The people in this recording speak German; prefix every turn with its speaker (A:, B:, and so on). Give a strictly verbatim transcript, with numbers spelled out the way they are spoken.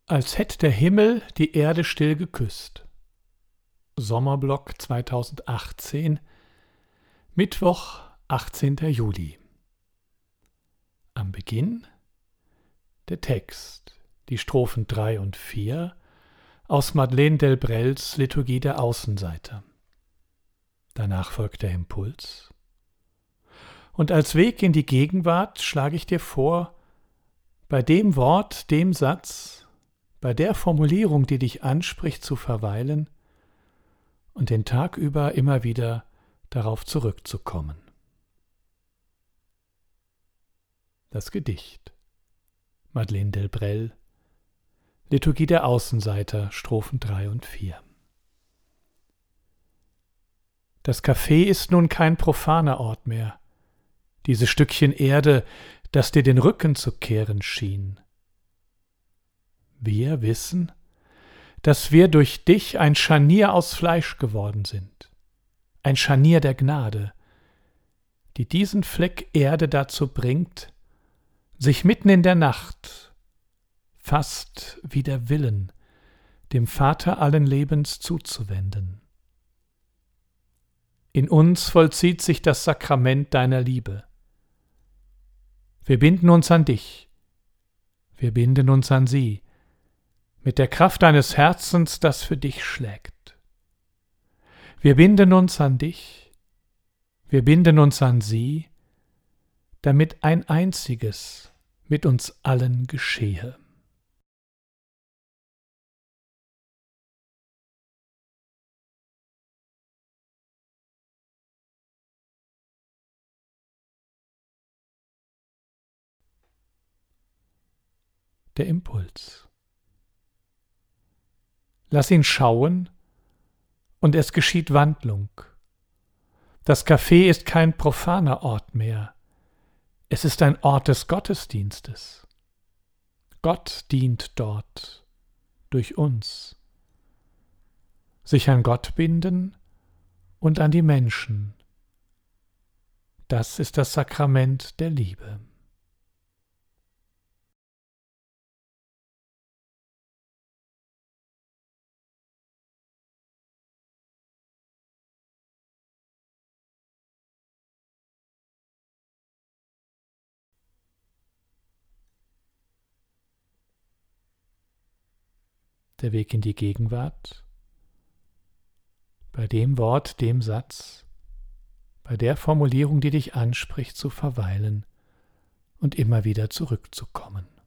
A: Als hätt der Himmel die Erde still geküsst. Sommerblock zweitausendachtzehn, Mittwoch, achtzehnter Juli. Am Beginn der Text, die Strophen drei und vier aus Madeleine Delbrels Liturgie der Außenseiter. Danach folgt der Impuls. Und als Weg in die Gegenwart schlage ich dir vor, bei dem Wort, dem Satz, bei der Formulierung, die dich anspricht, zu verweilen und den Tag über immer wieder darauf zurückzukommen. Das Gedicht. Madeleine Delbrel, Liturgie der Außenseiter, Strophen drei und vier. Das Café ist nun kein profaner Ort mehr, dieses Stückchen Erde, das dir den Rücken zu kehren schien. Wir wissen, dass wir durch dich ein Scharnier aus Fleisch geworden sind, ein Scharnier der Gnade, die diesen Fleck Erde dazu bringt, sich mitten in der Nacht, fast wie der Willen, dem Vater allen Lebens zuzuwenden. In uns vollzieht sich das Sakrament deiner Liebe. Wir binden uns an dich, wir binden uns an sie, mit der Kraft deines Herzens, das für dich schlägt. Wir binden uns an dich, wir binden uns an sie, damit ein einziges mit uns allen geschehe. Der Impuls. Lass ihn schauen, und es geschieht Wandlung. Das Café ist kein profaner Ort mehr, es ist ein Ort des Gottesdienstes. Gott dient dort, durch uns. Sich an Gott binden und an die Menschen. Das ist das Sakrament der Liebe. Der Weg in die Gegenwart, bei dem Wort, dem Satz, bei der Formulierung, die dich anspricht, zu verweilen und immer wieder zurückzukommen.